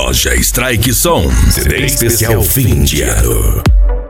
Loja Strike Som, CD especial fim de ano.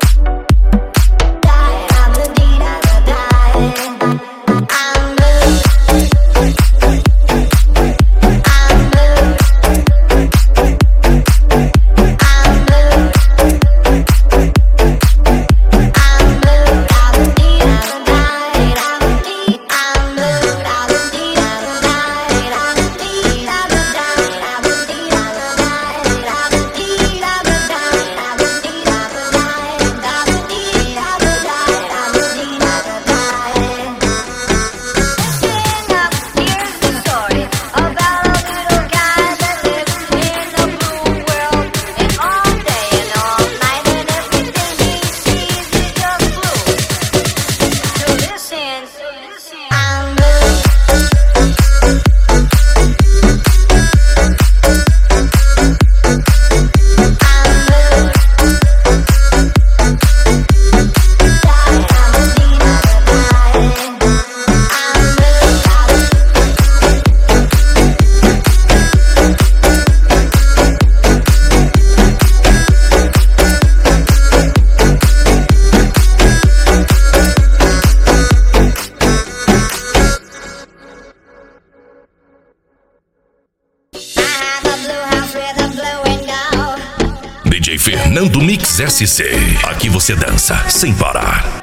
DJ Fernando Mix SC. Aqui você dança sem parar.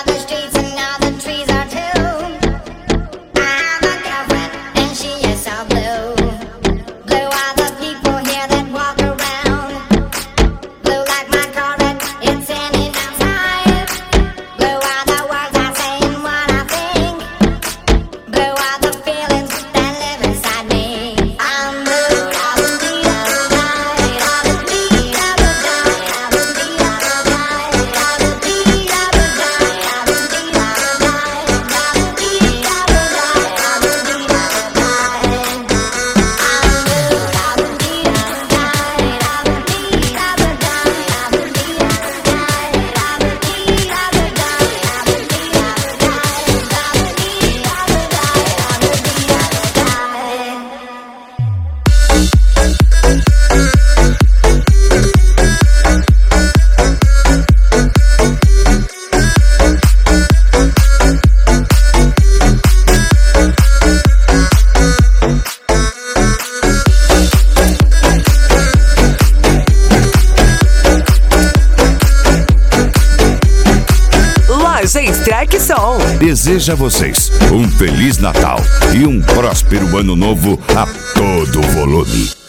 Strike Som deseja a vocês um Feliz Natal e um próspero Ano Novo a todo volume.